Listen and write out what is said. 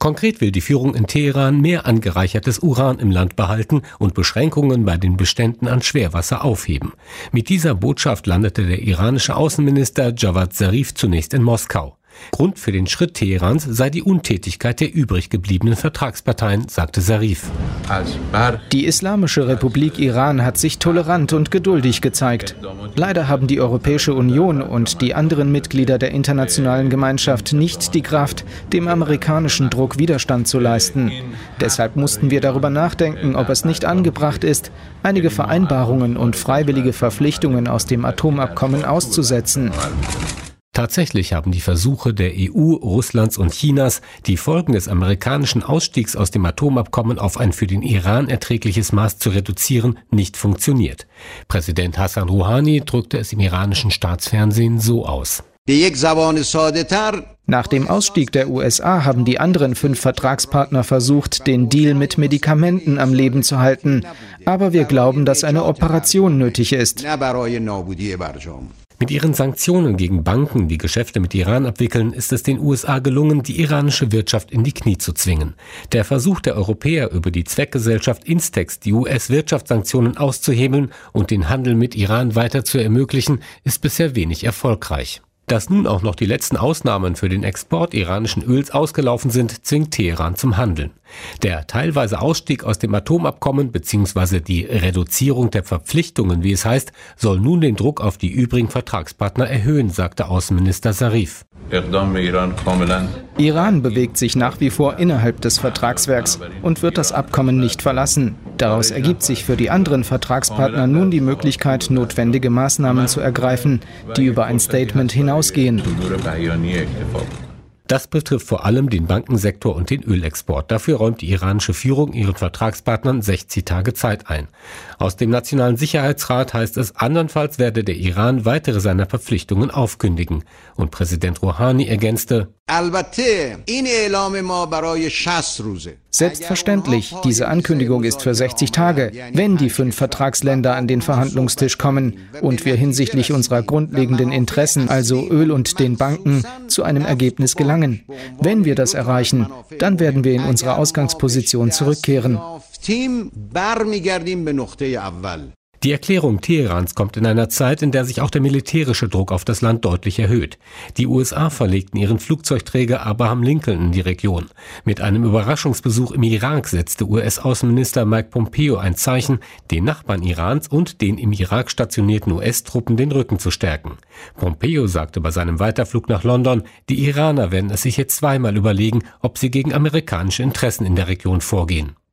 Konkret will die Führung in Teheran mehr angereichertes Uran im Land behalten und Beschränkungen bei den Beständen an Schwerwasser aufheben. Mit dieser Botschaft landete der iranische Außenminister Javad Zarif zunächst in Moskau. Grund für den Schritt Teherans sei die Untätigkeit der übrig gebliebenen Vertragsparteien, sagte Zarif. Die Islamische Republik Iran hat sich tolerant und geduldig gezeigt. Leider haben die Europäische Union und die anderen Mitglieder der internationalen Gemeinschaft nicht die Kraft, dem amerikanischen Druck Widerstand zu leisten. Deshalb mussten wir darüber nachdenken, ob es nicht angebracht ist, einige Vereinbarungen und freiwillige Verpflichtungen aus dem Atomabkommen auszusetzen. Tatsächlich haben die Versuche der EU, Russlands und Chinas, die Folgen des amerikanischen Ausstiegs aus dem Atomabkommen auf ein für den Iran erträgliches Maß zu reduzieren, nicht funktioniert. Präsident Hassan Rouhani drückte es im iranischen Staatsfernsehen so aus. Nach dem Ausstieg der USA haben die anderen 5 Vertragspartner versucht, den Deal mit Medikamenten am Leben zu halten. Aber wir glauben, dass eine Operation nötig ist. Mit ihren Sanktionen gegen Banken, die Geschäfte mit Iran abwickeln, ist es den USA gelungen, die iranische Wirtschaft in die Knie zu zwingen. Der Versuch der Europäer, über die Zweckgesellschaft Instex die US-Wirtschaftssanktionen auszuhebeln und den Handel mit Iran weiter zu ermöglichen, ist bisher wenig erfolgreich. Dass nun auch noch die letzten Ausnahmen für den Export iranischen Öls ausgelaufen sind, zwingt Teheran zum Handeln. Der teilweise Ausstieg aus dem Atomabkommen bzw. die Reduzierung der Verpflichtungen, wie es heißt, soll nun den Druck auf die übrigen Vertragspartner erhöhen, sagte Außenminister Zarif. Iran bewegt sich nach wie vor innerhalb des Vertragswerks und wird das Abkommen nicht verlassen. Daraus ergibt sich für die anderen Vertragspartner nun die Möglichkeit, notwendige Maßnahmen zu ergreifen, die über ein Statement hinausgehen. Das betrifft vor allem den Bankensektor und den Ölexport. Dafür räumt die iranische Führung ihren Vertragspartnern 60 Tage Zeit ein. Aus dem Nationalen Sicherheitsrat heißt es, andernfalls werde der Iran weitere seiner Verpflichtungen aufkündigen. Und Präsident Rouhani ergänzte: Selbstverständlich, diese Ankündigung ist für 60 Tage, wenn die 5 Vertragsländer an den Verhandlungstisch kommen und wir hinsichtlich unserer grundlegenden Interessen, also Öl und den Banken, zu einem Ergebnis gelangen. Wenn wir das erreichen, dann werden wir in unsere Ausgangsposition zurückkehren. Die Erklärung Teherans kommt in einer Zeit, in der sich auch der militärische Druck auf das Land deutlich erhöht. Die USA verlegten ihren Flugzeugträger Abraham Lincoln in die Region. Mit einem Überraschungsbesuch im Irak setzte US-Außenminister Mike Pompeo ein Zeichen, den Nachbarn Irans und den im Irak stationierten US-Truppen den Rücken zu stärken. Pompeo sagte bei seinem Weiterflug nach London, die Iraner werden es sich jetzt zweimal überlegen, ob sie gegen amerikanische Interessen in der Region vorgehen.